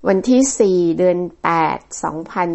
วันที่4 เดือน 8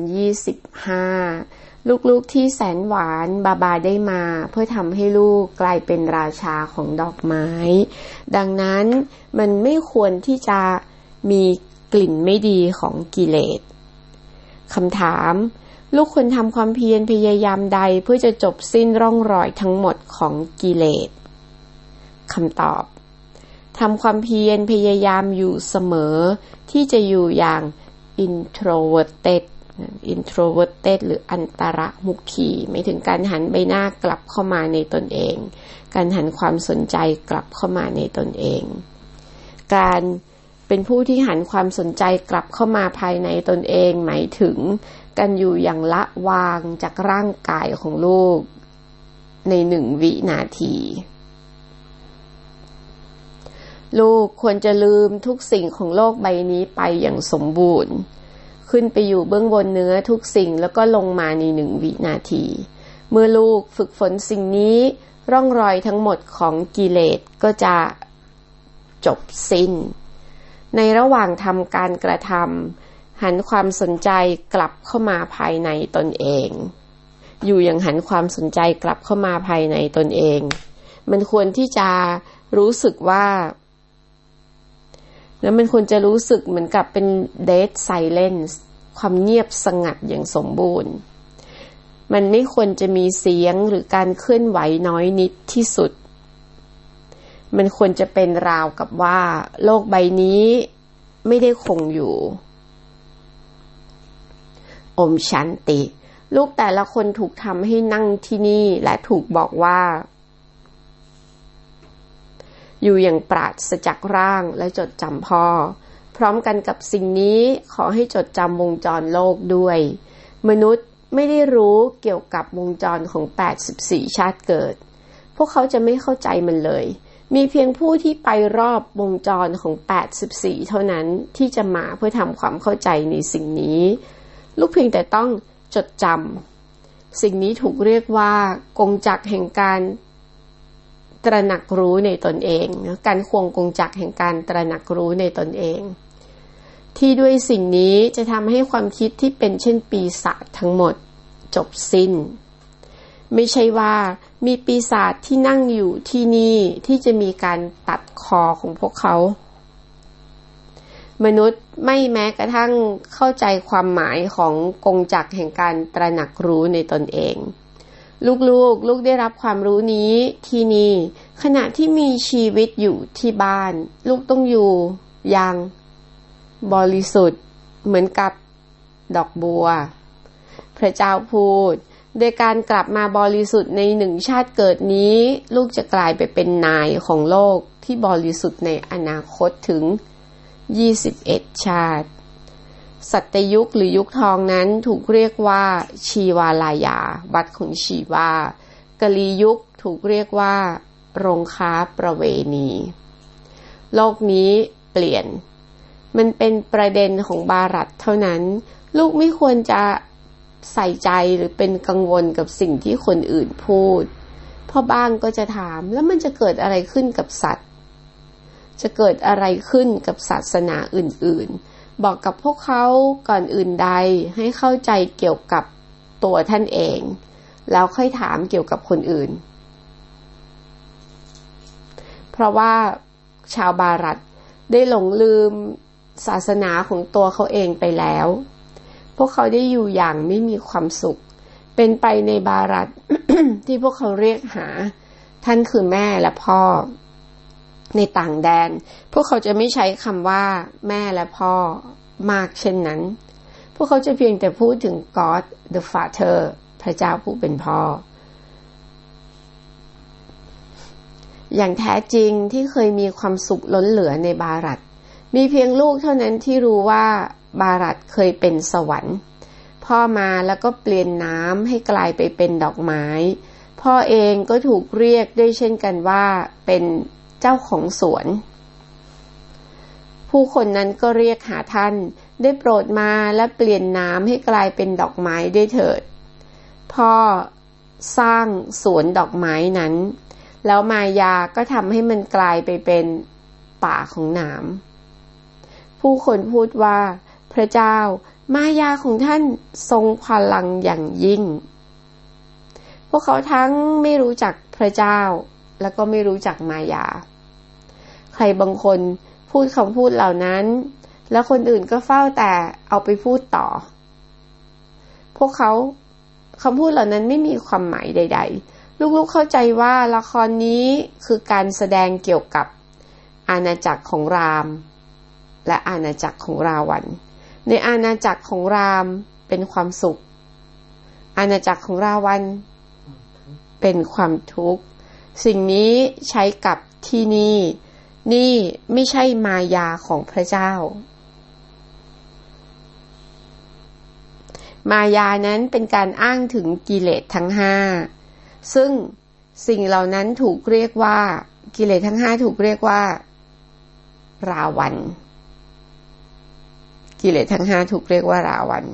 2025ลูกๆที่แสนหวานบาได้มาเพื่อทำให้ลูกกลายเป็นราชาของดอกไม้ดังนั้นมันไม่ควรที่จะมีกลิ่นไม่ดีของกิเลสคำถามลูกควรทำความเพียรพยายามใดเพื่อจะจบสิ้นร่องรอยทั้งหมดของกิเลสคำตอบทำความเพียรพยายามอยู่เสมอที่จะอยู่อย่าง introverted หรืออันตรมุขีหมายถึงการหันใบหน้ากลับเข้ามาในตนเองการหันความสนใจกลับเข้ามาในตนเองการเป็นผู้ที่หันความสนใจกลับเข้ามาภายในตนเองหมายถึงการอยู่อย่างละวางจากร่างกายของลูกใน1 วินาทีลูกควรจะลืมทุกสิ่งของโลกใบนี้ไปอย่างสมบูรณ์ขึ้นไปอยู่เบื้องบนเนื้อทุกสิ่งแล้วก็ลงมาใน1 วินาทีเมื่อลูกฝึกฝนสิ่งนี้ร่องรอยทั้งหมดของกิเลสก็จะจบสิ้นในระหว่างทำการกระทำหันความสนใจกลับเข้ามาภายในตนเองอยู่อย่างหันความสนใจกลับเข้ามาภายในตนเองมันควรที่จะรู้สึกว่าแล้วมันควรจะรู้สึกเหมือนกับเป็น dead silence ความเงียบสงัดอย่างสมบูรณ์มันไม่ควรจะมีเสียงหรือการเคลื่อนไหวน้อยนิดที่สุดมันควรจะเป็นราวกับว่าโลกใบนี้ไม่ได้คงอยู่โอมชันติลูกแต่ละคนถูกทำให้นั่งที่นี่และถูกบอกว่าอยู่อย่างปราศจากร่างและจดจำพ่อพร้อมกันกับสิ่งนี้ขอให้จดจำวงจรโลกด้วยมนุษย์ไม่ได้รู้เกี่ยวกับวงจรของ84ชาติเกิดพวกเขาจะไม่เข้าใจมันเลยมีเพียงผู้ที่ไปรอบวงจรของ84เท่านั้นที่จะมาเพื่อทำความเข้าใจในสิ่งนี้ลูกเพียงแต่ต้องจดจำสิ่งนี้ถูกเรียกว่ากงจักรแห่งการตระหนักรู้ในตนเองการควงกงจักรแห่งการตระหนักรู้ในตนเองที่ด้วยสิ่งนี้จะทำให้ความคิดที่เป็นเช่นปีศาจทั้งหมดจบสิ้นไม่ใช่ว่ามีปีศาจที่นั่งอยู่ที่นี่ที่จะมีการตัดคอของพวกเขามนุษย์ไม่แม้กระทั่งเข้าใจความหมายของกงจักรแห่งการตระหนักรู้ในตนเองลูกได้รับความรู้นี้ที่นี่ขณะที่มีชีวิตอยู่ที่บ้านลูกต้องอยู่อย่างบริสุทธิ์เหมือนกับดอกบัวพระเจ้าพูดโดยการกลับมาบริสุทธิ์ใน1 ชาติเกิดนี้ลูกจะกลายไปเป็นนายของโลกที่บริสุทธิ์ในอนาคตถึง21 ชาติสัตยุคหรือยุคทองนั้นถูกเรียกว่าชีวาลายาวัดของชีวากลียุคถูกเรียกว่าโรงค้าประเวณีโลกนี้เปลี่ยนมันเป็นประเด็นของบารัตเท่านั้นลูกไม่ควรจะใส่ใจหรือเป็นกังวลกับสิ่งที่คนอื่นพูดเพราะบ้างก็จะถามแล้วมันจะเกิดอะไรขึ้นกับสัตว์จะเกิดอะไรขึ้นกับศาสนาอื่นๆบอกกับพวกเขาก่อนอื่นใดให้เข้าใจเกี่ยวกับตัวท่านเองแล้วค่อยถามเกี่ยวกับคนอื่นเพราะว่าชาวบารัตได้หลงลืมศาสนาของตัวเขาเองไปแล้วพวกเขาได้อยู่อย่างไม่มีความสุขเป็นไปในบารัต ที่พวกเขาเรียกหาท่านคือแม่และพ่อในต่างแดนพวกเขาจะไม่ใช้คำว่าแม่และพ่อมากเช่นนั้นพวกเขาจะเพียงแต่พูดถึง God the Father พระเจ้าผู้เป็นพ่ออย่างแท้จริงที่เคยมีความสุขล้นเหลือในบารัตมีเพียงลูกเท่านั้นที่รู้ว่าบารัตเคยเป็นสวรรค์พ่อมาแล้วก็เปลี่ยนน้ำให้กลายไปเป็นดอกไม้พ่อเองก็ถูกเรียกด้วยเช่นกันว่าเป็นเจ้าของสวนผู้คนนั้นก็เรียกหาท่านได้โปรดมาและเปลี่ยนน้ำให้กลายเป็นดอกไม้ด้วยเถิดพ่อสร้างสวนดอกไม้นั้นแล้วมายาก็ทำให้มันกลายไปเป็นป่าของหนามผู้คนพูดว่าพระเจ้ามายาของท่านทรงพลังอย่างยิ่งพวกเขาทั้งไม่รู้จักพระเจ้าแล้วก็ไม่รู้จักมายาใครบางคนพูดคำพูดเหล่านั้นแล้วคนอื่นก็เฝ้าแต่เอาไปพูดต่อพวกเขาคำพูดเหล่านั้นไม่มีความหมายใดๆลูกๆเข้าใจว่าละครนี้คือการแสดงเกี่ยวกับอาณาจักรของรามและอาณาจักรของราวันในอาณาจักรของรามเป็นความสุขอาณาจักรของราวันเป็นความทุกข์สิ่งนี้ใช้กับที่นี่ไม่ใช่มายาของพระเจ้ามายานั้นเป็นการอ้างถึงกิเลสทั้งห้าซึ่งสิ่งเหล่านั้นถูกเรียกว่ากิเลสทั้งห้าถูกเรียกว่าราวันกิเลสทั้งห้าถูกเรียกว่าราวัน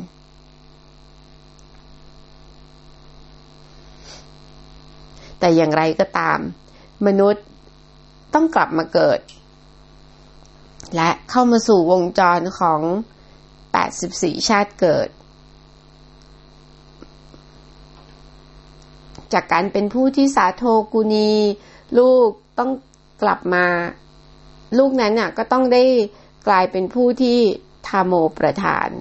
แต่อย่างไรก็ตามมนุษย์ต้องกลับมาเกิดและเข้ามาสู่วงจรของ84ชาติเกิดจากการเป็นผู้ที่สาโทกุณีลูกต้องกลับมาลูกนั้นน่ะก็ต้องได้กลายเป็นผู้ที่ทาโมประทาน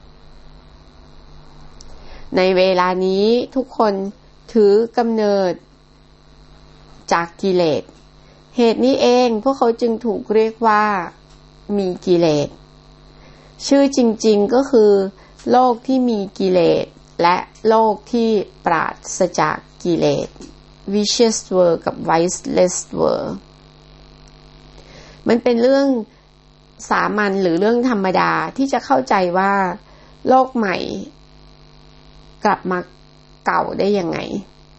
ในเวลานี้ทุกคนถือกำเนิดจากกิเลสเหตุนี้เองพวกเขาจึงถูกเรียกว่ามีกิเลสชื่อจริงๆก็คือโลกที่มีกิเลสและโลกที่ปราศจากกิเลส vicious world กับ viceless world มันเป็นเรื่องสามัญหรือเรื่องธรรมดาที่จะเข้าใจว่าโลกใหม่กลับมาเก่าได้ยังไง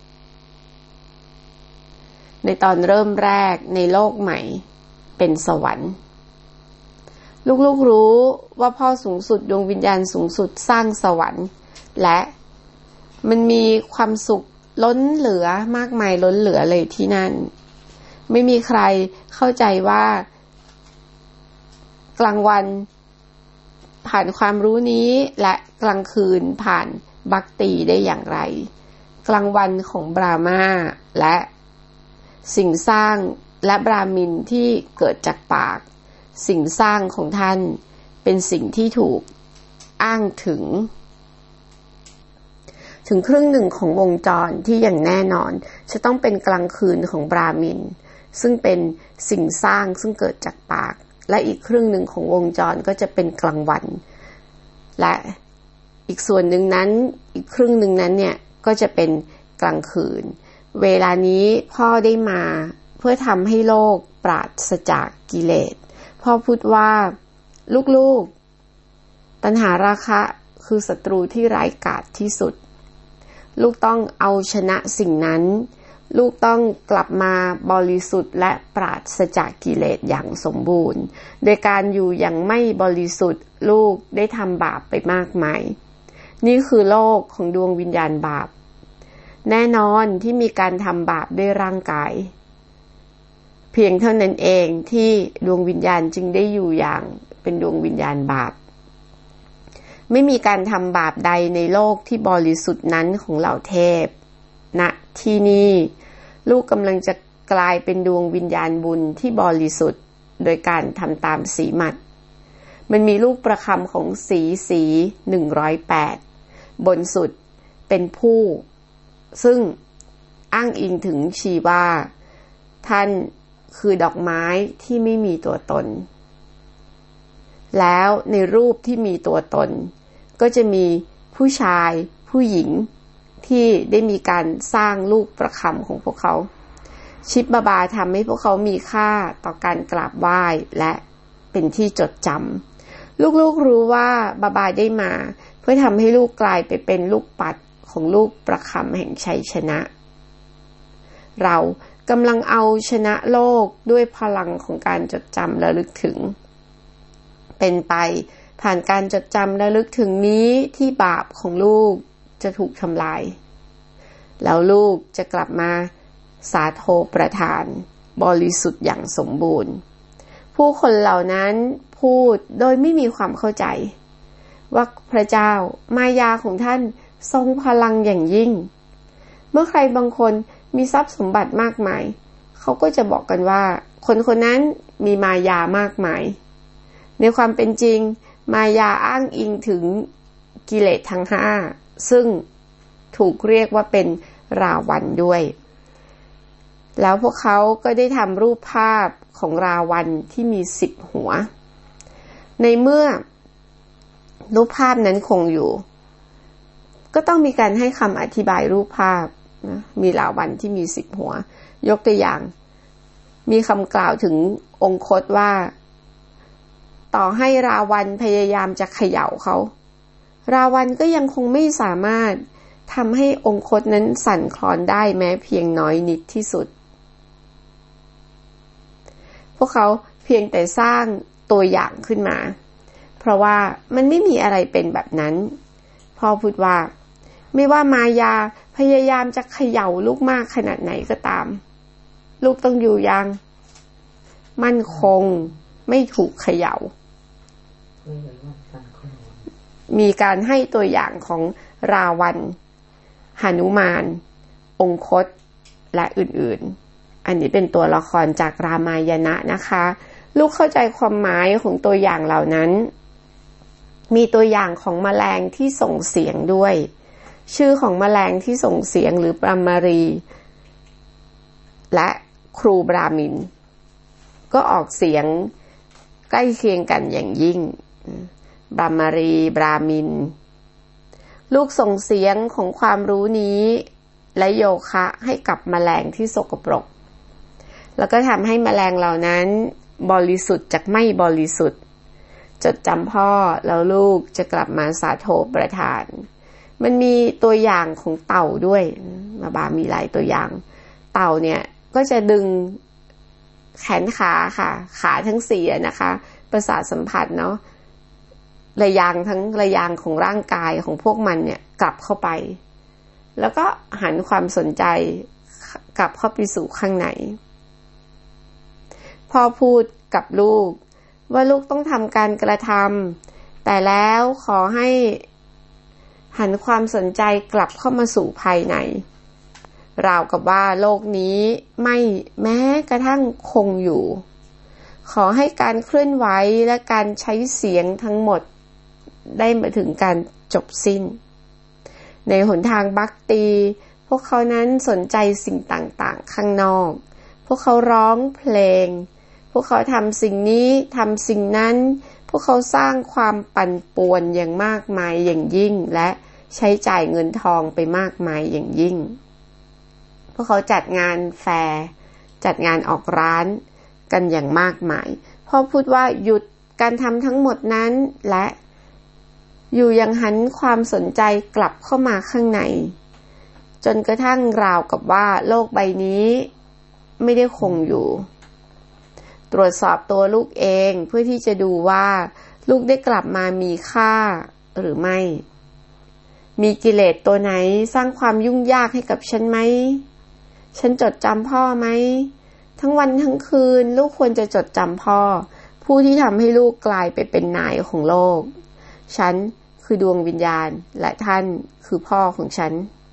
ในตอนเริ่มแรกในโลกใหม่เป็นสวรรค์ลูกๆรู้ว่าพ่อสูงสุดดวงวิญญาณสูงสุดสร้างสวรรค์และมันมีความสุขล้นเหลือมากมายล้นเหลือเลยที่นั่นไม่มีใครเข้าใจว่ากลางวันผ่านความรู้นี้และกลางคืนผ่านบัคตีได้อย่างไรกลางวันของบรามาและสิ่งสร้างและบรามินที่เกิดจากปากสิ่งสร้างของท่านเป็นสิ่งที่ถูกอ้างถึงครึ่งหนึ่งของวงจรที่อย่างแน่นอนจะต้องเป็นกลางคืนของบรามินซึ่งเป็นสิ่งสร้างซึ่งเกิดจากปากและอีกครึ่งหนึ่งของวงจรก็จะเป็นกลางวันและอีกส่วนหนึ่งนั้นอีกครึ่งหนึ่งนั้นเนี่ยก็จะเป็นกลางคืนเวลานี้พ่อได้มาเพื่อทำให้โลกปราศจากกิเลสพ่อพูดว่าลูกๆตัณหาราคะคือศัตรูที่ร้ายกาจที่สุดลูกต้องเอาชนะสิ่งนั้นลูกต้องกลับมาบริสุทธิ์และปราศจากกิเลสอย่างสมบูรณ์โดยการอยู่อย่างไม่บริสุทธิ์ลูกได้ทำบาปไปมากมายนี่คือโลกของดวงวิญญาณบาปแน่นอนที่มีการทำบาปด้วยร่างกายเพียงเท่านั้นเองที่ดวงวิญญาณจึงได้อยู่อย่างเป็นดวงวิญญาณบาปไม่มีการทำบาปใดในโลกที่บริสุทธิ์นั้นของเหล่าเทพณที่นี่ลูกกำลังจะกลายเป็นดวงวิญญาณบุญที่บริสุทธิ์โดยการทำตามสีมัดมันมีลูกประคำของสี108บนสุดเป็นผู้ซึ่งอ้างอิงถึงชีว่าท่านคือดอกไม้ที่ไม่มีตัวตนแล้วในรูปที่มีตัวตนก็จะมีผู้ชายผู้หญิงที่ได้มีการสร้างลูกประคำของพวกเขาชิปบาบาทำให้พวกเขามีค่าต่อการกราบไหว้และเป็นที่จดจำลูกๆรู้ว่าบาบาได้มาเพื่อทำให้ลูกกลายไปเป็นลูกปัดของลูกประคำแห่งชัยชนะเรากำลังเอาชนะโลกด้วยพลังของการจดจำและลึกถึงเป็นไปผ่านการจดจำและลึกถึงนี้ที่บาปของลูกจะถูกทำลายแล้วลูกจะกลับมาสาโทประทานบริสุทธิ์อย่างสมบูรณ์ผู้คนเหล่านั้นพูดโดยไม่มีความเข้าใจว่าพระเจ้ามายาของท่านทรงพลังอย่างยิ่งเมื่อใครบางคนมีทรัพย์สมบัติมากมายเขาก็จะบอกกันว่าคนคนนั้นมีมายามากมายในความเป็นจริงมายาอ้างอิงถึงกิเลสทั้ง5ซึ่งถูกเรียกว่าเป็นราวัณด้วยแล้วพวกเขาก็ได้ทำรูปภาพของราวัณที่มี10หัวในเมื่อรูปภาพนั้นคงอยู่ก็ต้องมีการให้คำอธิบายรูปภาพนะมีราวัณที่มี10หัวยกตัวอย่างมีคำกล่าวถึงองคตว่าต่อให้ราวัณพยายามจะเขย่าเขาราวัณก็ยังคงไม่สามารถทำให้องคตนั้นสั่นคลอนได้แม้เพียงน้อยนิดที่สุดพวกเขาเพียงแต่สร้างตัวอย่างขึ้นมาเพราะว่ามันไม่มีอะไรเป็นแบบนั้นพ่อพูดว่าไม่ว่ามายาพยายามจะเขย่าลูกมากขนาดไหนก็ตามลูกต้องอยู่อย่างมั่นคงไม่ถูกเขย่ามีการให้ตัวอย่างของราวัณหนุมานองคตและอื่นๆอันนี้เป็นตัวละครจากรามายณะนะคะลูกเข้าใจความหมายของตัวอย่างเหล่านั้นมีตัวอย่างของแมลงที่ส่งเสียงด้วยชื่อของแมลงที่ส่งเสียงหรือปรมารีและครูบราหมินก็ออกเสียงใกล้เคียงกันอย่างยิ่งบราหมารีบราหมินลูกส่งเสียงของความรู้นี้และโยคะให้กับแมลงที่สกปรกแล้วก็ทำให้แมลงเหล่านั้นบริสุทธิ์จากไม่บริสุทธิ์จดจำพ่อแล้วลูกจะกลับมาสาโธประทานมันมีตัวอย่างของเต่าด้วยมาบามีหลายตัวอย่างเต่าเนี่ยก็จะดึงแขนขาค่ะขาทั้ง4นะคะประสาทสัมผัสเนาะระยางทั้งระยางของร่างกายของพวกมันเนี่ยกลับเข้าไปแล้วก็หันความสนใจกลับเข้าไปสู่ข้างในพ่อพูดกับลูกว่าลูกต้องทำการกระทำแต่แล้วขอให้หันความสนใจกลับเข้ามาสู่ภายในราวกับว่าโลกนี้ไม่แม้กระทั่งคงอยู่ขอให้การเคลื่อนไหวและการใช้เสียงทั้งหมดได้มาถึงการจบสิ้นในหนทางบัคตีพวกเขานั้นสนใจสิ่งต่างๆข้างนอกพวกเขาร้องเพลงพวกเขาทำสิ่งนี้ทำสิ่งนั้นพวกเขาสร้างความปั่นป่วนอย่างมากมายอย่างยิ่งและใช้จ่ายเงินทองไปมากมายอย่างยิ่งพวกเขาจัดงานแฟร์จัดงานออกร้านกันอย่างมากมายพ่อพูดว่าหยุดการทำทั้งหมดนั้นและอยู่ยังหันความสนใจกลับเข้ามาข้างในจนกระทั่งราวกับว่าโลกใบนี้ไม่ได้คงอยู่ตรวจสอบตัวลูกเองเพื่อที่จะดูว่าลูกได้กลับมามีค่าหรือไม่มีกิเลสตัวไหนสร้างความยุ่งยากให้กับฉันไหมฉันจดจำพ่อไหมทั้งวันทั้งคืนลูกควรจะจดจำพ่อผู้ที่ทำให้ลูกกลายไปเป็นนายของโลกฉันคือดวงวิญญาณและท่านคือพ่อของฉัน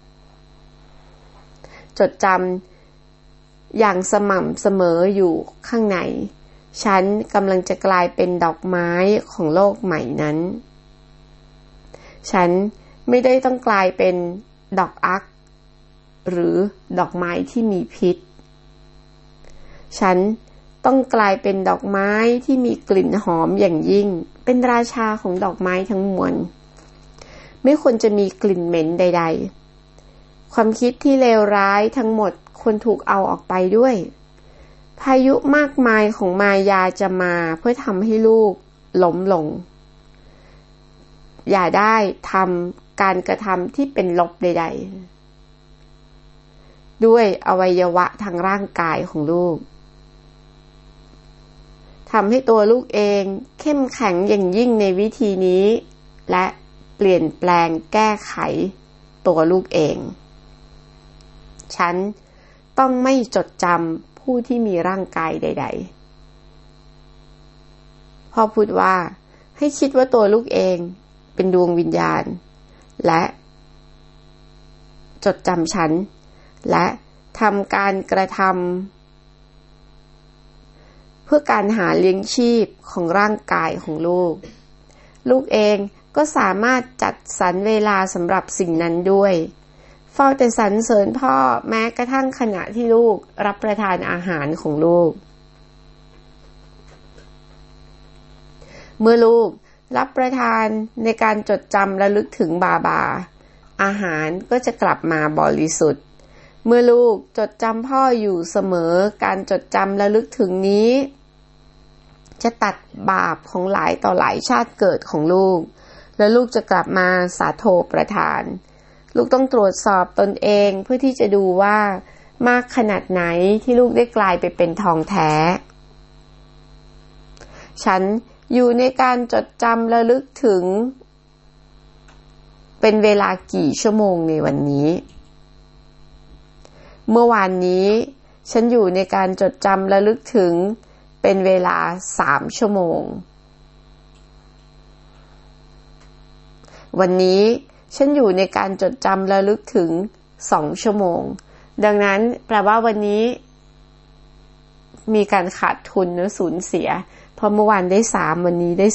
จดจำอย่างสม่ำเสมออยู่ข้างในฉันกำลังจะกลายเป็นดอกไม้ของโลกใหม่นั้นฉันไม่ได้ต้องกลายเป็นดอกอักหรือดอกไม้ที่มีพิษฉันต้องกลายเป็นดอกไม้ที่มีกลิ่นหอมอย่างยิ่งเป็นราชาของดอกไม้ทั้งมวลไม่ควรจะมีกลิ่นเหม็นใดๆความคิดที่เลวร้ายทั้งหมดควรถูกเอาออกไปด้วยพายุมากมายของมายาจะมาเพื่อทำให้ลูกล้มลงอย่าได้ทำการกระทำที่เป็นลบใดๆด้วยอวัยวะทางร่างกายของลูกทำให้ตัวลูกเองเข้มแข็งอย่างยิ่งในวิธีนี้และเปลี่ยนแปลงแก้ไขตัวลูกเองฉันต้องไม่จดจำผู้ที่มีร่างกายใดๆพ่อพูดว่าให้คิดว่าตัวลูกเองเป็นดวงวิญญาณและจดจำฉันและทำการกระทำเพื่อการหาเลี้ยงชีพของร่างกายของลูกเองก็สามารถจัดสรรเวลาสำหรับสิ่งนั้นด้วยเฝ้าแต่สรรเสริญพ่อแม้กระทั่งขณะที่ลูกรับประทานอาหารของลูกเมื่อลูกรับประทานในการจดจำระลึกถึงบาบาอาหารก็จะกลับมาบริสุทธิ์เมื่อลูกจดจำพ่ออยู่เสมอการจดจำระลึกถึงนี้จะตัดบาปของหลายต่อหลายชาติเกิดของลูกและลูกจะกลับมาสาโทประทานลูกต้องตรวจสอบตนเองเพื่อที่จะดูว่ามากขนาดไหนที่ลูกได้กลายไปเป็นทองแท้ฉันอยู่ในการจดจำระลึกถึงเป็นเวลากี่ชั่วโมงในวันนี้เมื่อวานนี้ฉันอยู่ในการจดจำระลึกถึงเป็นเวลา3 ชั่วโมงวันนี้ฉันอยู่ในการจดจำระลึกถึง2 ชั่วโมงดังนั้นแปลว่าวันนี้มีการขาดทุนหรือสูญเสียเพราะเมื่อวานได้3วันนี้ได้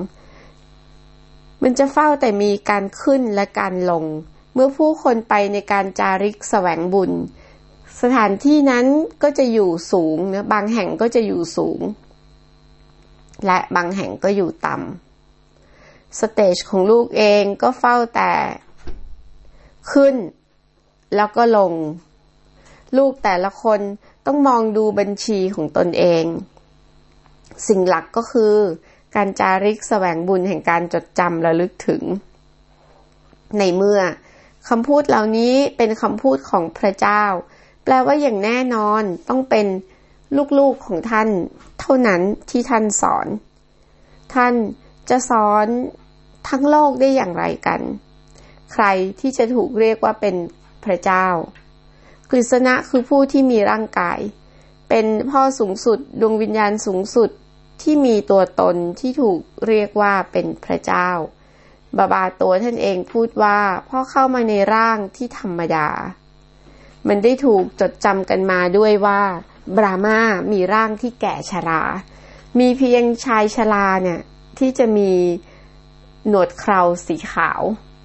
2มันจะเฝ้าแต่มีการขึ้นและการลงเมื่อผู้คนไปในการจาริกแสวงบุญสถานที่นั้นก็จะอยู่สูงนะบางแห่งก็จะอยู่สูงและบางแห่งก็อยู่ต่ำสเตจของลูกเองก็เฝ้าแต่ขึ้นแล้วก็ลงลูกแต่ละคนต้องมองดูบัญชีของตนเองสิ่งหลักก็คือการจาริกแสวงบุญแห่งการจดจำระลึกถึงในเมื่อคำพูดเหล่านี้เป็นคำพูดของพระเจ้าแปลว่าอย่างแน่นอนต้องเป็นลูกๆของท่านเท่านั้นที่ท่านสอนท่านจะสอนทั้งโลกได้อย่างไรกันใครที่จะถูกเรียกว่าเป็นพระเจ้ากฤษณะคือผู้ที่มีร่างกายเป็นพ่อสูงสุดดวงวิญญาณสูงสุดที่มีตัวตนที่ถูกเรียกว่าเป็นพระเจ้าบาบาตัวท่านเองพูดว่าพ่อเข้ามาในร่างที่ธรรมดามันได้ถูกจดจำกันมาด้วยว่าบรามามีร่างที่แก่ชรามีเพียงชายชราเนี่ยที่จะมีหนวดเคราสีขาว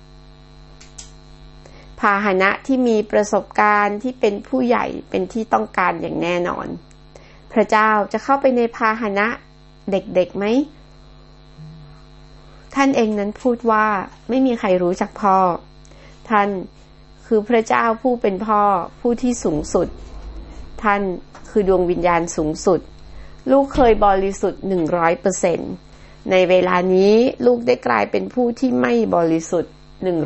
พาหนะที่มีประสบการณ์ที่เป็นผู้ใหญ่เป็นที่ต้องการอย่างแน่นอนพระเจ้าจะเข้าไปในพาหนะเด็กๆไหมท่านเองนั้นพูดว่าไม่มีใครรู้จักพ่อท่านคือพระเจ้าผู้เป็นพ่อผู้ที่สูงสุดท่านคือดวงวิญญาณสูงสุดลูกเคยบริสุทธิ์ 100% ในเวลานี้ลูกได้กลายเป็นผู้ที่ไม่บริสุทธิ์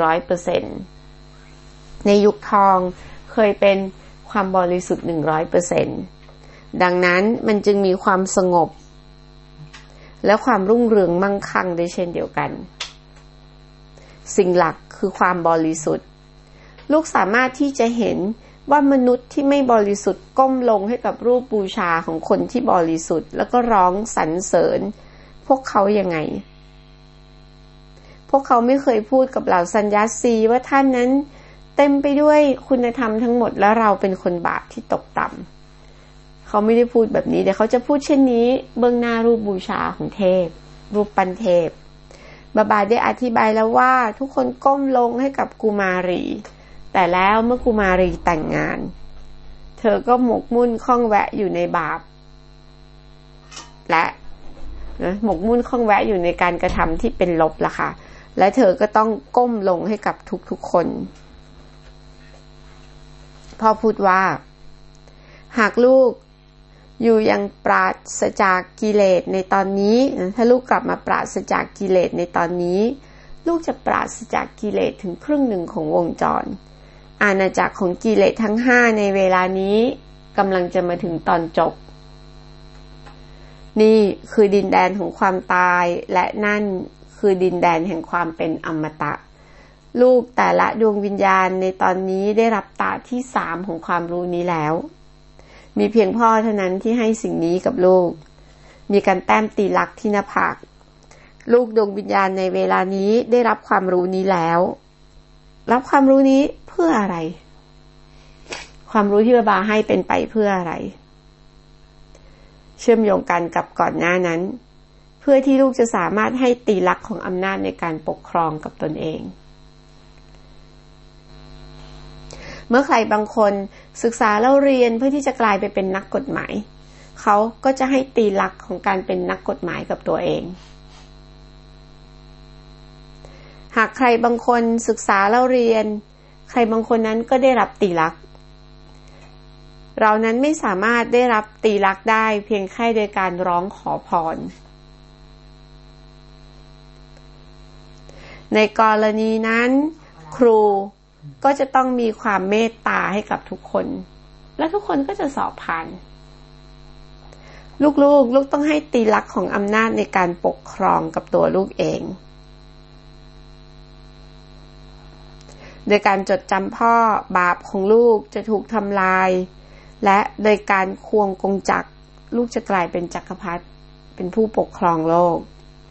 100% ในยุคทองเคยเป็นความบริสุทธิ์ 100% ดังนั้นมันจึงมีความสงบและความรุ่งเรืองมั่งคั่งด้วยเช่นเดียวกันสิ่งหลักคือความบริสุทธิ์ลูกสามารถที่จะเห็นว่ามนุษย์ที่ไม่บริสุทธิ์ก้มลงให้กับรูปบูชาของคนที่บริสุทธิ์แล้วก็ร้องสรรเสริญพวกเขายังไงพวกเขาไม่เคยพูดกับเหล่าสัญญาสีว่าท่านนั้นเต็มไปด้วยคุณธรรมทั้งหมดและเราเป็นคนบาปที่ตกต่ำเขาไม่ได้พูดแบบนี้เดี๋ยวเขาจะพูดเช่นนี้เบื้องหน้ารูปบูชาของเทพรูปปั้นเทพบาบาได้อธิบายแล้วว่าทุกคนก้มลงให้กับกุมารีแต่แล้วเมื่อกุมารีแต่งงานเธอก็หมกมุ่นข้องแวะอยู่ในบาปและหมกมุ่นข้องแวะอยู่ในการกระทำที่เป็นลบล่ะค่ะและเธอก็ต้องก้มลงให้กับทุกๆคนพ่อพูดว่าหากลูกอยู่ยังปราศจากกิเลสในตอนนี้ถ้าลูกกลับมาปราศจากกิเลสในตอนนี้ลูกจะปราศจากกิเลสถึงครึ่งหนึ่งของวงจรอาณาจักรของกิเลสทั้ง5ในเวลานี้กำลังจะมาถึงตอนจบนี่คือดินแดนของความตายและนั่นคือดินแดนแห่งความเป็นอมตะลูกแต่ละดวงวิญญาณในตอนนี้ได้รับตาที่3ของความรู้นี้แล้วมีเพียงพ่อเท่านั้นที่ให้สิ่งนี้กับลูกมีการแต้มตีลักที่หน้าผากลูกดวงวิญญาณในเวลานี้ได้รับความรู้นี้แล้วรับความรู้นี้เพื่ออะไรความรู้ที่บาบาให้เป็นไปเพื่ออะไรเชื่อมโยงกันกับก่อนหน้านั้นเพื่อที่ลูกจะสามารถให้ตีลักษณ์ของอำนาจในการปกครองกับตนเองเมื่อใครบางคนศึกษาแล้วเรียนเพื่อที่จะกลายไปเป็นนักกฎหมายเขาก็จะให้ตีลักษณ์ของการเป็นนักกฎหมายกับตัวเองหากใครบางคนศึกษาแล้วเรียนใครบางคนนั้นก็ได้รับตีลักษณ์เรานั้นไม่สามารถได้รับตีลักษณ์ได้เพียงแค่โดยการร้องขอพรในกรณีนั้นครูก็จะต้องมีความเมตตาให้กับทุกคนและทุกคนก็จะสอบผ่านลูกต้องให้ตีลักษณ์ของอำนาจในการปกครองกับตัวลูกเองโดยการจดจำพ่อบาปของลูกจะถูกทำลายและโดยการควงกงจักรลูกจะกลายเป็นจักรพรรดิเป็นผู้ปกครองโลก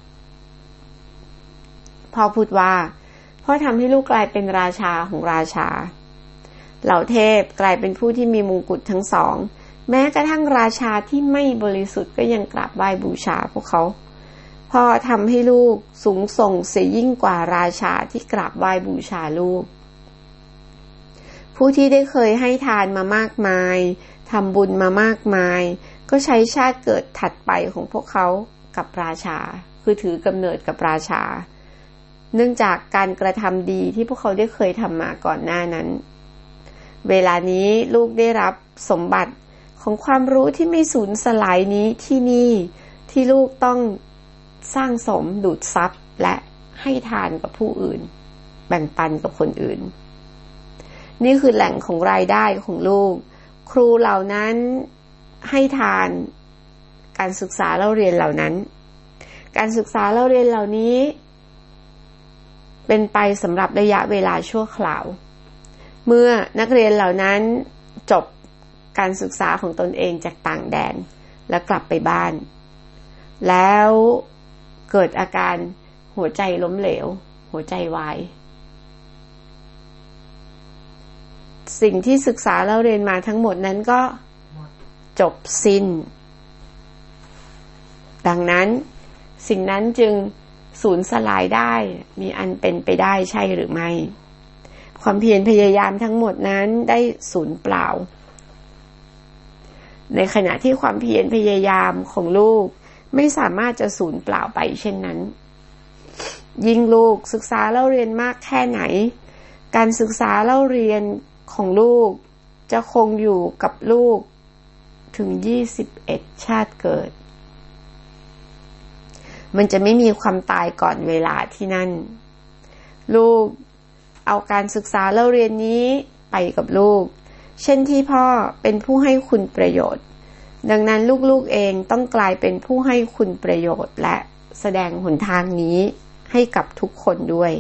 พ่อพูดว่าพ่อทำให้ลูกกลายเป็นราชาของราชาเหล่าเทพกลายเป็นผู้ที่มีมงกุฎทั้งสองแม้กระทั่งราชาที่ไม่บริสุทธิ์ก็ยังกราบไหว้บูชาพวกเขาพ่อทำให้ลูกสูงส่งเสียยิ่งกว่าราชาที่กราบไหว้บูชาลูกผู้ที่ได้เคยให้ทานมามากมายทำบุญมามากมายก็ใช้ชาติเกิดถัดไปของพวกเขากับราชาคือถือกำเนิดกับราชาเนื่องจากการกระทำดีที่พวกเขาได้เคยทำมาก่อนหน้านั้นเวลานี้ลูกได้รับสมบัติของความรู้ที่ไม่สูญสลายนี้ที่นี่ที่ลูกต้องสร้างสมดูดซับและให้ทานกับผู้อื่นแบ่งปันกับคนอื่นนี่คือแหล่งของรายได้ของลูกครูเหล่านั้นให้ทานการศึกษาเล่าเรียนเหล่านั้นการศึกษาเล่าเรียนเหล่านี้เป็นไปสำหรับระยะเวลาชั่วคราวเมื่อนักเรียนเหล่านั้นจบการศึกษาของตนเองจากต่างแดนและกลับไปบ้านแล้วเกิดอาการหัวใจล้มเหลวหัวใจวายสิ่งที่ศึกษาเล่าเรียนมาทั้งหมดนั้นก็จบสิ้นดังนั้นสิ่งนั้นจึงสูญสลายได้มีอันเป็นไปได้ใช่หรือไม่ความเพียรพยายามทั้งหมดนั้นได้สูญเปล่าในขณะที่ความเพียรพยายามของลูกไม่สามารถจะสูญเปล่าไปเช่นนั้นยิ่งลูกศึกษาเล่าเรียนมากแค่ไหนการศึกษาเล่าเรียนของลูกจะคงอยู่กับลูกถึง21ชาติเกิดมันจะไม่มีความตายก่อนเวลาที่นั่นลูกเอาการศึกษาเล่าเรียนนี้ไปกับลูกเช่นที่พ่อเป็นผู้ให้คุณประโยชน์ดังนั้นลูกๆเองต้องกลายเป็นผู้ให้คุณประโยชน์และแสดงหนทางนี้ให้กับทุกคนด้วย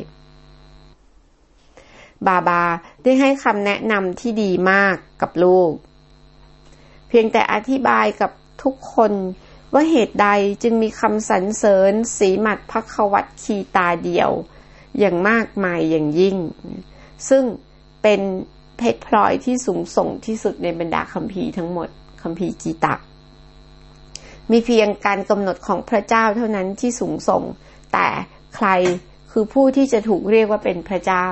บาบาได้ให้คำแนะนำที่ดีมากกับลูกเพียงแต่อธิบายกับทุกคนว่าเหตุใดจึงมีคำสรรเสริญสีมัดภควัตคีตาเดียวอย่างมากมายอย่างยิ่งซึ่งเป็นเพชรพลอยที่สูงส่งที่สุดในบรรดาคัมภีร์ทั้งหมดคัมภีร์กีตะมีเพียงการกำหนดของพระเจ้าเท่านั้นที่สูงส่งแต่ใครคือผู้ที่จะถูกเรียกว่าเป็นพระเจ้า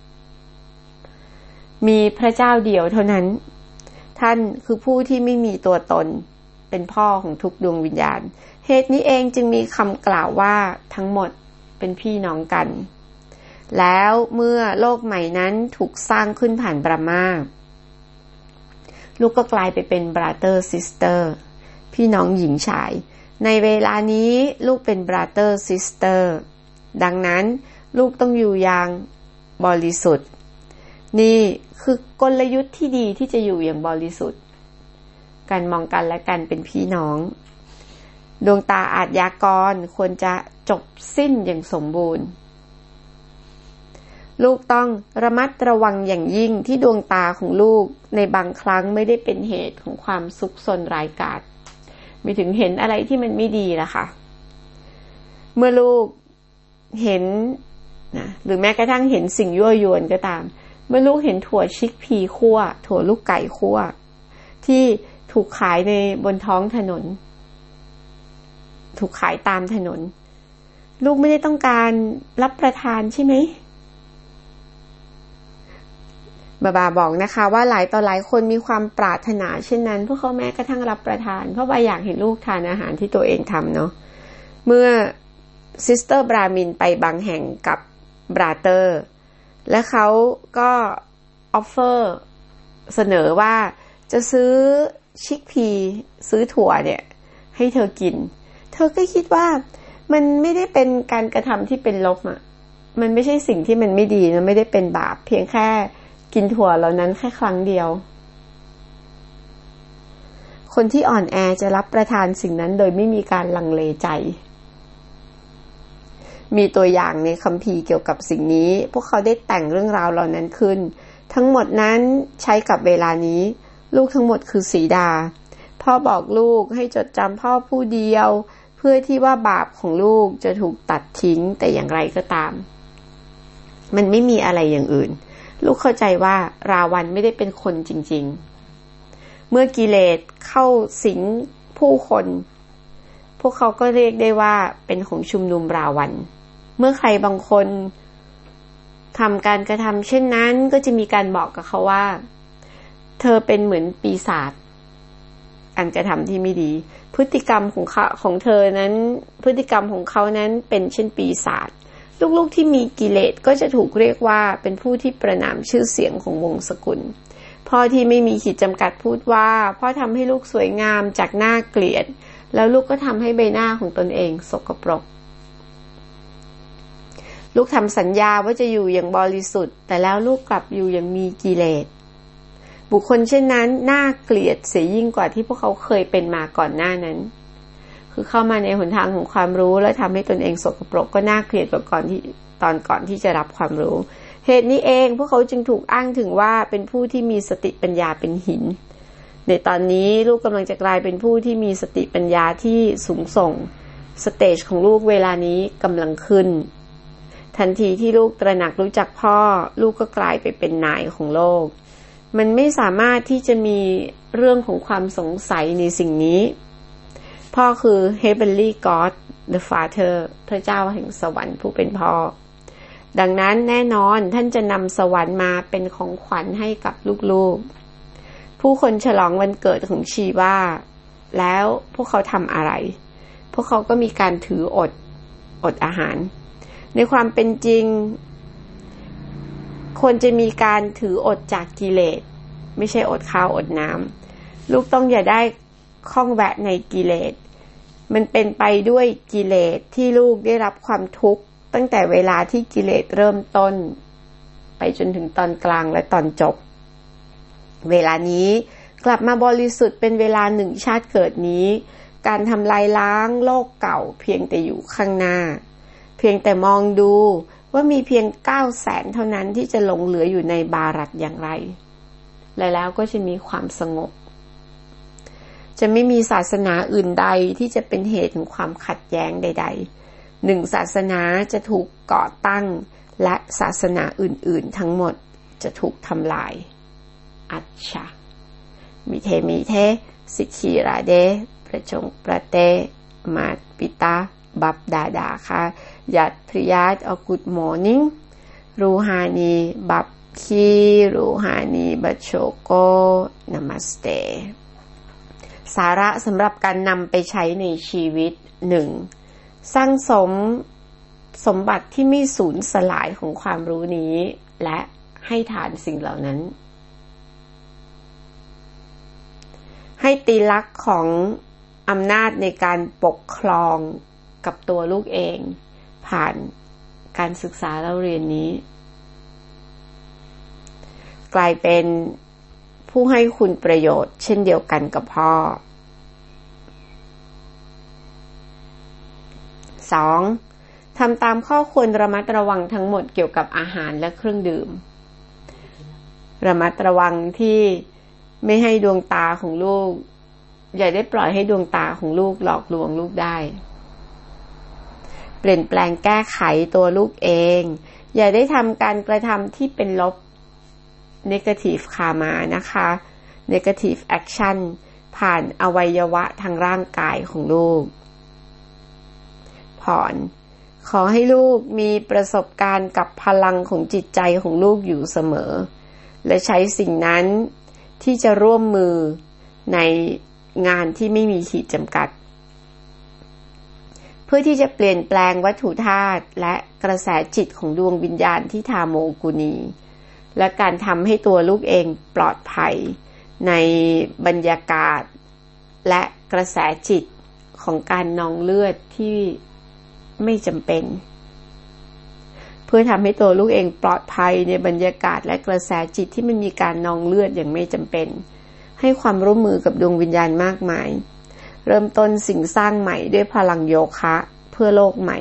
มีพระเจ้าเดียวเท่านั้นท่านคือผู้ที่ไม่มีตัวตนเป็นพ่อของทุกดวงวิญญาณเหตุนี้เองจึงมีคำกล่าวว่าทั้งหมดเป็นพี่น้องกันแล้วเมื่อโลกใหม่นั้นถูกสร้างขึ้นผ่านบรหมาลูกก็กลายไปเป็น brother sister พี่น้องหญิงชายในเวลานี้ลูกเป็น brother sister ดังนั้นลูกต้องอยู่อย่างบริสุทธิ์นี่คือกลยุทธ์ที่ดีที่จะอยู่อย่างบริสุทธิ์การมองกันและกันเป็นพี่น้องดวงตาอาชญากรควรจะจบสิ้นอย่างสมบูรณ์ลูกต้องระมัดระวังอย่างยิ่งที่ดวงตาของลูกในบางครั้งไม่ได้เป็นเหตุของความซุกซนร้ายกาจไม่ถึงเห็นอะไรที่มันไม่ดีล่ะค่ะเมื่อลูกเห็นนะหรือแม้กระทั่งเห็นสิ่งยั่วยวนก็ตามเมื่อลูกเห็นถั่วชิคพีคั่วถั่วลูกไก่คั่วที่ถูกขายในบนท้องถนนถูกขายตามถนนลูกไม่ได้ต้องการรับประทานใช่ไหมบาบอกนะคะว่าหลายต่อหลายคนมีความปรารถนาเช่นนั้นพวกเขาแม้กระทั่งรับประทานเพราะว่าอยากเห็นลูกทานอาหารที่ตัวเองทำเนาะเมื่อซิสเตอร์บรามินไปบางแห่งกับบราเตอร์และเขาก็ออฟเฟอร์เสนอว่าจะซื้อชิคพีซื้อถั่วเนี่ยให้เธอกินเธอก็คิดว่ามันไม่ได้เป็นการกระทำที่เป็นลบอ่ะมันไม่ใช่สิ่งที่มันไม่ดีมันไม่ได้เป็นบาปเพียงแค่กินถั่วเหล่านั้นแค่ครั้งเดียวคนที่อ่อนแอจะรับประทานสิ่งนั้นโดยไม่มีการลังเลใจมีตัวอย่างในคัมภีร์เกี่ยวกับสิ่งนี้พวกเขาได้แต่งเรื่องราวเหล่านั้นขึ้นทั้งหมดนั้นใช้กับเวลานี้ลูกทั้งหมดคือสีดาพ่อบอกลูกให้จดจำพ่อผู้เดียวเพื่อที่ว่าบาปของลูกจะถูกตัดทิ้งแต่อย่างไรก็ตามมันไม่มีอะไรอย่างอื่นลูกเข้าใจว่าราวันไม่ได้เป็นคนจริงๆเมื่อกิเลสเข้าสิงผู้คนพวกเขาก็เรียกได้ว่าเป็นของชุมนุมราวันเมื่อใครบางคนทำการกระทำเช่นนั้นก็จะมีการบอกกับเขาว่าเธอเป็นเหมือนปีศาจอันกระทำที่ไม่ดีพฤติกรรมของเธอนั้นพฤติกรรมของเขานั้นเป็นเช่นปีศาจลูกๆที่มีกิเลสก็จะถูกเรียกว่าเป็นผู้ที่ประณามชื่อเสียงของวงศ์สกุลพ่อที่ไม่มีขีดจำกัดพูดว่าพ่อทำให้ลูกสวยงามจากหน้าเกลียดแล้วลูกก็ทำให้ใบหน้าของตนเองสกปรกลูกทำสัญญาว่าจะอยู่อย่างบริสุทธิ์แต่แล้วลูกกลับอยู่อย่างมีกิเลสบุคคลเช่นนั้นน่าเกลียดเสียยิ่งกว่าที่พวกเขาเคยเป็นมาก่อนหน้านั้นคือเข้ามาในหนทางของความรู้แล้วทำให้ตนเองสกปรกก็น่าเกลียดกว่าก่อนที่จะรับความรู้เหตุนี้เองพวกเขาจึงถูกอ้างถึงว่าเป็นผู้ที่มีสติปัญญาเป็นหินในตอนนี้ลูกกำลังจะกลายเป็นผู้ที่มีสติปัญญาที่สูงส่งสเตจของลูกเวลานี้กำลังขึ้นทันทีที่ลูกตระหนักรู้จักพ่อลูกก็กลายไปเป็นนายของโลกมันไม่สามารถที่จะมีเรื่องของความสงสัยในสิ่งนี้พ่อคือ Heavenly God the Father พระเจ้าแห่งสวรรค์ผู้เป็นพ่อดังนั้นแน่นอนท่านจะนำสวรรค์มาเป็นของขวัญให้กับลูกๆผู้คนฉลองวันเกิดของชีวาแล้วพวกเขาทำอะไรพวกเขาก็มีการถืออดอาหารในความเป็นจริงควรจะมีการถืออดจากกิเลสไม่ใช่อดข้าวอดน้ำลูกต้องอย่าได้ข้องแวะในกิเลสมันเป็นไปด้วยกิเลสที่ลูกได้รับความทุกข์ตั้งแต่เวลาที่กิเลสเริ่มต้นไปจนถึงตอนกลางและตอนจบเวลานี้กลับมาบริสุทธิ์เป็นเวลาหนึ่งชาติเกิดนี้การทำลายล้างโลกเก่าเพียงแต่อยู่ข้างหน้าเพียงแต่มองดูว่ามีเพียง 900,000 เท่านั้นที่จะหลงเหลืออยู่ในบารัตอย่างไรและแล้วก็จะมีความสงบจะไม่มีศาสนาอื่นใดที่จะเป็นเหตุของความขัดแย้งใดๆหนึ่งศาสนาจะถูกก่อตั้งและศาสนาอื่นๆทั้งหมดจะถูกทำลายอัจฉะมิเทสิกีราเดประจงประเตมาปิตาบับดาค่ะยัดพริยาตอกุดมอร์นิ่งรูฮานีบับคีรูฮานีบัชโชโกนามัสเตสาระสำหรับการนำไปใช้ในชีวิต 1. สร้างสมบัติที่ไม่สูญสลายของความรู้นี้และให้ทานสิ่งเหล่านั้นให้ตีลักษณ์ของอำนาจในการปกครองกับตัวลูกเองผ่านการศึกษาเล่าเรียนนี้กลายเป็นผู้ให้คุณประโยชน์เช่นเดียวกันกับพ่อ 2. ทำตามข้อควรระมัดระวังทั้งหมดเกี่ยวกับอาหารและเครื่องดื่มระมัดระวังที่ไม่ให้ดวงตาของลูกอย่าได้ปล่อยให้ดวงตาของลูกหลอกลวงลูกได้เปลี่ยนแปลงแก้ไขตัวลูกเองอย่าได้ทำการกระทำที่เป็นลบ negative karma นะคะ negative action ผ่านอวัยวะทางร่างกายของลูกผ่อนขอให้ลูกมีประสบการณ์กับพลังของจิตใจของลูกอยู่เสมอและใช้สิ่งนั้นที่จะร่วมมือในงานที่ไม่มีขีดจำกัดเพื่อที่จะเปลี่ยนแปลงวัตถุธาตุและกระแสจิตของดวงวิญญาณที่ทาโมกุนีและการทำให้ตัวลูกเองปลอดภัยในบรรยากาศและกระแสจิตของการนองเลือดที่ไม่จำเป็นเพื่อทำให้ตัวลูกเองปลอดภัยในบรรยากาศและกระแสจิตที่มันมีการนองเลือดอย่างไม่จำเป็นให้ความร่วมมือกับดวงวิญญาณมากมายเริ่มต้นสิ่งสร้างใหม่ด้วยพลังโยคะเพื่อโลกใหม่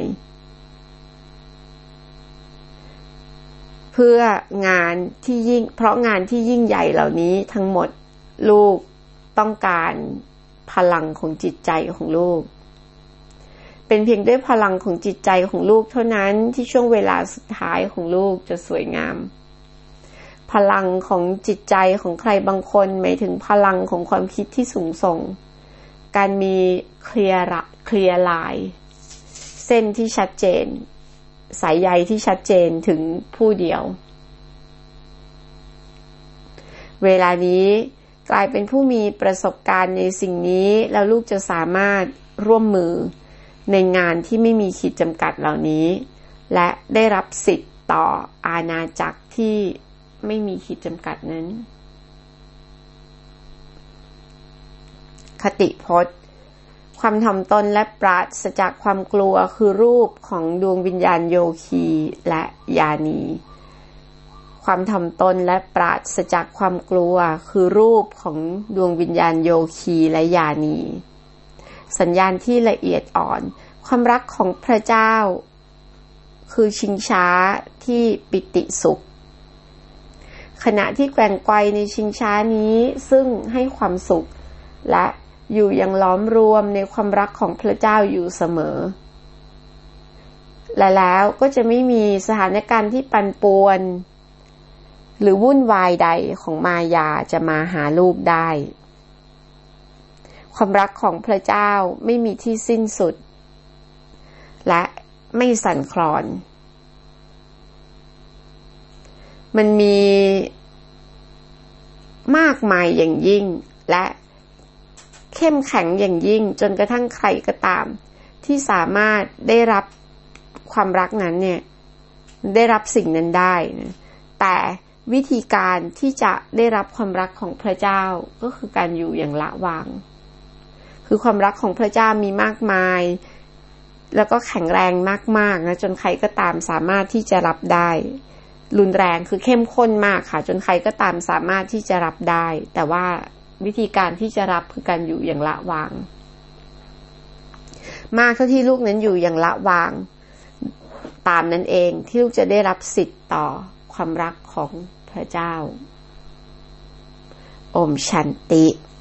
เพื่องานที่ยิ่งเพราะงานที่ยิ่งใหญ่เหล่านี้ทั้งหมดลูกต้องการพลังของจิตใจของลูกเป็นเพียงด้วยพลังของจิตใจของลูกเท่านั้นที่ช่วงเวลาสุดท้ายของลูกจะสวยงามพลังของจิตใจของใครบางคนหมายถึงพลังของความคิดที่สูงส่งการมีเคลียร์ไลน์เส้นที่ชัดเจนสายใยที่ชัดเจนถึงผู้เดียวเวลานี้กลายเป็นผู้มีประสบการณ์ในสิ่งนี้แล้วลูกจะสามารถร่วมมือในงานที่ไม่มีขีดจำกัดเหล่านี้และได้รับสิทธิ์ต่ออาณาจักรที่ไม่มีขีดจำกัดนั้นคติพจน์ความถ่อมตนและปราศจากความกลัวคือรูปของดวงวิญญาณโยคีและญาณีความถ่อมตนและปราศจากความกลัวคือรูปของดวงวิญญาณโยคีและญาณีสัญญาณที่ละเอียดอ่อนความรักของพระเจ้าคือชิงช้าที่ปิติสุขขณะที่แกว่งไกวในชิงช้านี้ซึ่งให้ความสุขและอยู่อย่างล้อมรวมในความรักของพระเจ้าอยู่เสมอและแล้วก็จะไม่มีสถานการณ์ที่ปั่นป่วนหรือวุ่นวายใดของมายาจะมาหาลูกได้ความรักของพระเจ้าไม่มีที่สิ้นสุดและไม่สั่นคลอนมันมีมากมายอย่างยิ่งและเข้มแข็งอย่างยิ่งจนกระทั่งใครก็ตามที่สามารถได้รับความรักนั้นเนี่ยได้รับสิ่งนั้นได้นะแต่วิธีการที่จะได้รับความรักของพระเจ้าก็คือการอยู่อย่างละวางคือความรักของพระเจ้ามีมากมายแล้วก็แข็งแรงมากๆนะจนใครก็ตามสามารถที่จะรับได้รุนแรงคือเข้มข้นมากค่ะจนใครก็ตามสามารถที่จะรับได้แต่ว่าวิธีการที่จะรับคือการอยู่อย่างละวางมากเท่าที่ลูกนั้นอยู่อย่างละวางตามนั้นเองที่ลูกจะได้รับสิทธิ์ต่อความรักของพระเจ้าโอมชันติ